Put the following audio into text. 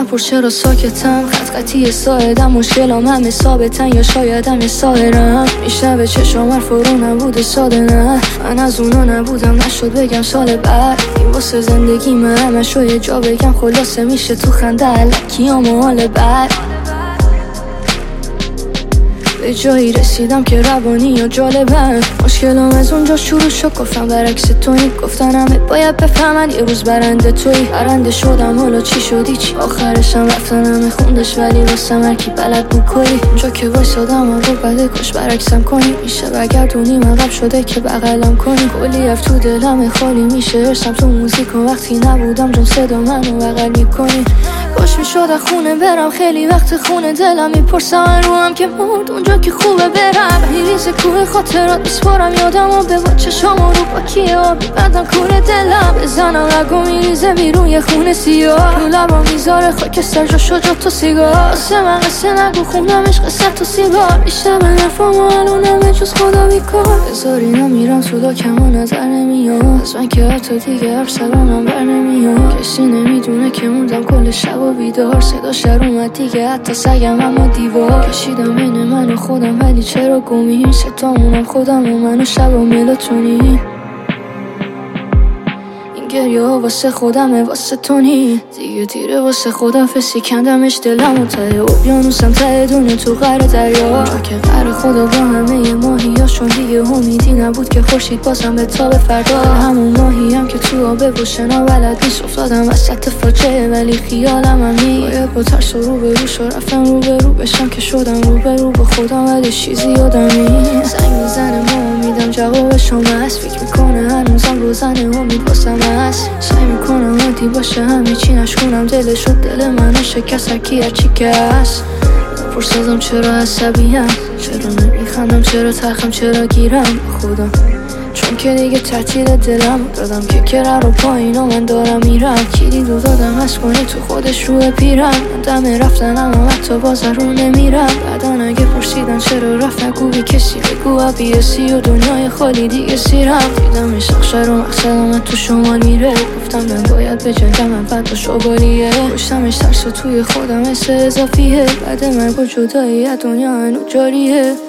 پر چرا ساکتم، خط خطی ساعدم، مشکلام همه ثابتن یا شایدم یه سایرم. میشنوه چشام حرف رو نبوده ساده، نه من از اونا نبودم، نشد بگم سال بعد این واسه زندگی من همش رو یه جا بگم، خلاصه میشه تو خنده الکیام و حال بعد. به جایی رسیدم که روانی یا جالبم، مشکلام از اونجا شروع شد، گفتم برعکس تویی، گفتن همه باید بفهمن یه روز برنده تویی. برنده شدم حالا چی شدی چی، آخرشم رفتن همه خوندش، ولی واسه مرکی بلد بود کلی. اونجا که وایسادم رو بده کاش برعکسم کنی، میشه برگردونی عقب شده که بغلم کنی. کلی اف تو دلم خالی میشه، ارسم تو موزیک و وقتی نبودم جون صدا منو بغل میکنی. کاش میشد خونه برم، خیلی وقت خونه دلم میپرسم رو هم که مرد اونجا که خوبه برم. ریز کوه خاطرات میسپارم یادم و به چشام رو با کیه آبی بندم کوره دلم. بزنم رگو میریزه بیرون یه خونه سیاه، رو لبا میذاره خاک سر جا شد تو سیگار. واسه من قصه نگو خوندمش قصه تو سیگار، بیشتر به نفهم و الانم جز خدا بیکار. بذاری نمیرم سودا کم و نظر نمیاد، از من که حتی دیگه حرف سرانم بر نمیاد. کسی نمیدونه که موندم کل شب و بیدار، صدا شر اومد دیگه حتی سگم اما دیوار. کشیدم بین من و خودم ولی چرا گمیم، ستامونم خودم و من و شب و ملاتونی. این گریه ها واسه خودمه واسه تو نی، دیگه دیره واسه خودم فسی کندمش دلم و ته اقیانوسم ته دونه تو قره دریا. که قره خدا با همه ماهیاشون دیگه امیدی نبود که خورشید بازم به تاب فردا. همون ماهی هم که تو آبه و شنا بلد نیست، افتادم وسط فاجعه ولی خیالم هم نی. باید با ترس و رو به رو شو رفتم رو به رو بشم که شدم رو به رو با خودم ولی چیزی یادم نی. زنگ میزنه ما امیدم جوابشم هست، فکر میکنه هنوزم روزنه امید واسم هست. سعی میکنم عادی باشه همه چی نشکنم، دلش شد دل منو شکست هرکی هرچی که هست. پرسازم چرا عصبیم، چرا نمیخندم، چرا تلخم، چرا گیرم خودم، چون که دیگه تعطیل دلم دادم که کرر رو پایین و من دارم میرم. کلید رو دادم از کنه تو خودش روی پیرم، من دم رفتنم و حتی باز رو نمیرم. بعدن اگه پرسیدن چرا رفت نگو بی کسی، بگو ابیسی و دنیای خالی دیگه سیرم. دیدم شخشر و مقصدم تو شمال میره، گفتم من باید به جنگم من بد با شبالیه. پشتمش ترس و توی خودم حس اضافیه، بعد مرگ و جدایی دنیا هنو جاریه.